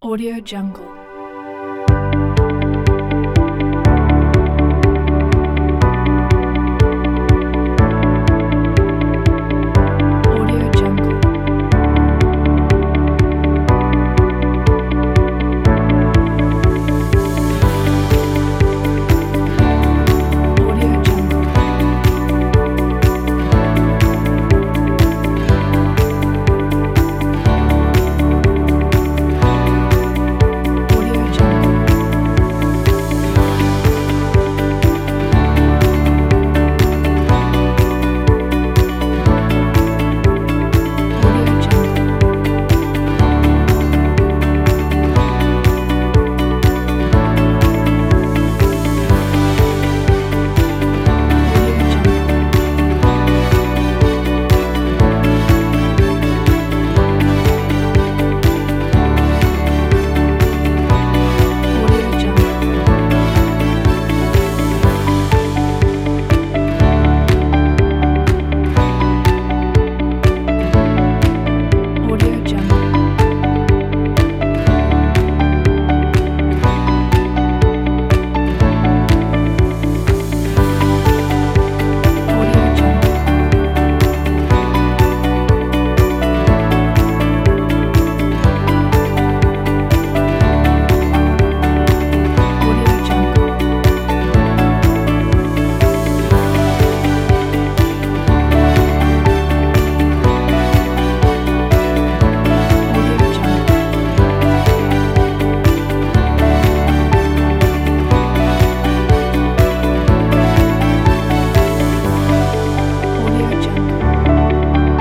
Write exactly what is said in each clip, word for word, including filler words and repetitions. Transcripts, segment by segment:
Audio Jungle. Audio Jungle. Audio Jungle. Audio Jungle. Audio Jungle. Audio Jungle. Audio Jungle. Audio Jungle. Audio Jungle. Audio Jungle. Audio Jungle. Audio Jungle.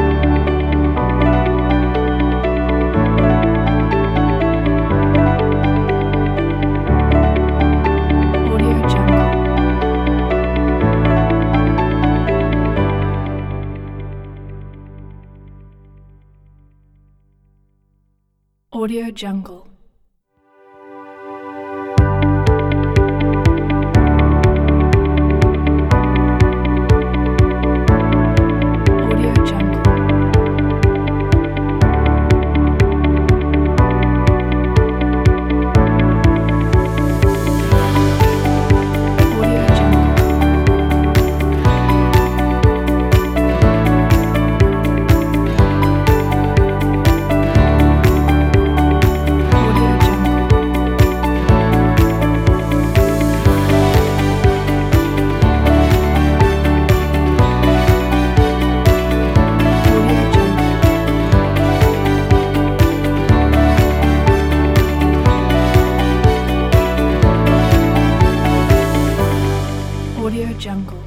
Audio Jungle. Audio Jungle. Audio Jungle. Audio Jungle. Audio Jungle. Audio Jungle. Audio Jungle.